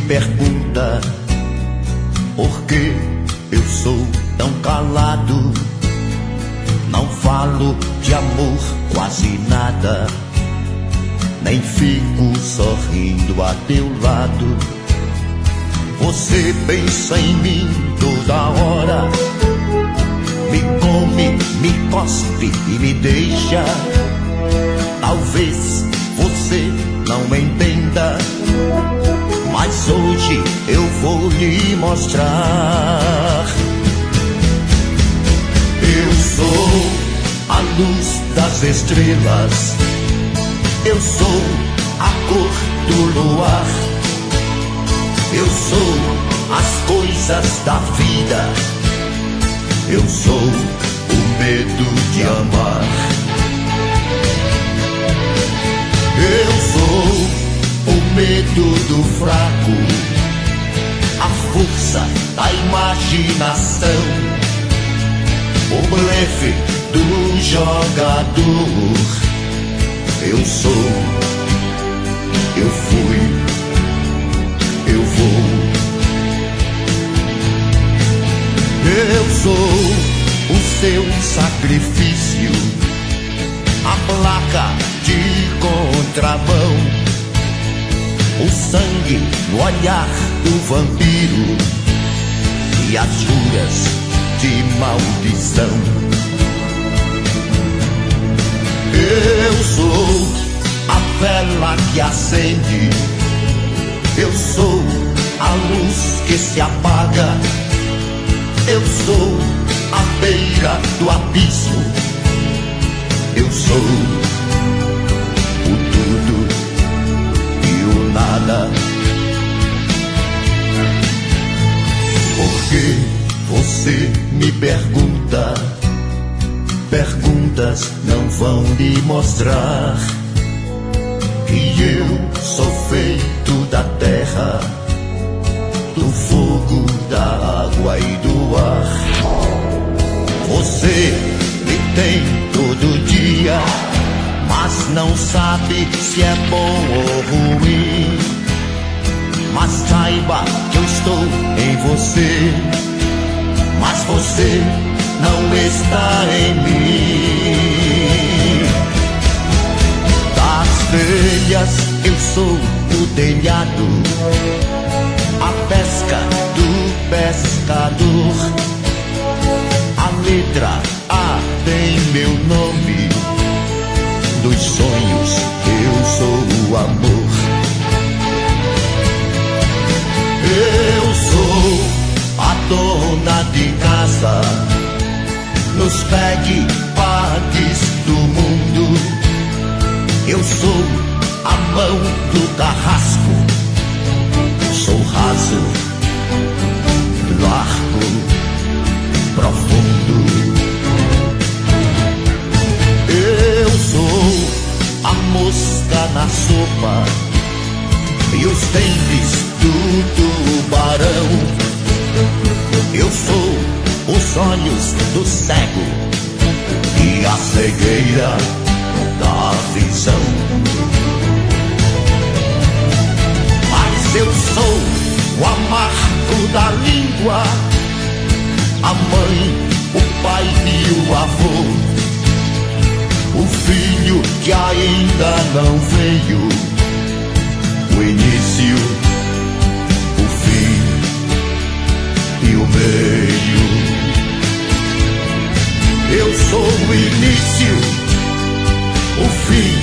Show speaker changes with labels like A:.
A: pergunta por que eu sou tão calado. Não falo de amor quase nada, nem fico sorrindo a teu lado. Você pensa em mim toda hora, me come, me cospe e me deixa. Talvez você não entenda, mas hoje eu vou lhe mostrar. Eu sou a luz das estrelas, eu sou a cor do luar, eu sou as coisas da vida, eu sou o medo de amar. Eu sou o medo do fraco, a força da imaginação, o blefe do jogador. Eu sou, eu fui, eu vou. Eu sou o seu sacrifício, a placa de contramão, o sangue no olhar do vampiro e as juras de maldição. Eu sou a vela que acende, eu sou a luz que se apaga, eu sou a beira do abismo, eu sou o tudo e o nada. Porque você me pergunta, perguntas não vão lhe mostrar que eu sou feito da terra, do fogo, da água e do ar. Você me tem todo dia, mas não sabe se é bom ou ruim. Mas saiba que eu estou em você, mas você não está em mim. Das telhas eu sou o telhado, a pesca do pescador, a letra A tem meu nome, dos sonhos eu sou o amor. Eu sou a dona de casa, nos pegue-pagues do mundo. Eu sou a mão do carrasco, sou raso, largo, profundo. Eu sou a mosca na sopa e os dentes do tubarão. Eu sou os olhos do cego e a cegueira da visão. Mas eu sou o amargo da língua, a mãe, o pai e o avô, o filho que ainda não veio, o início, o fim e o meio. Eu sou o início, o fim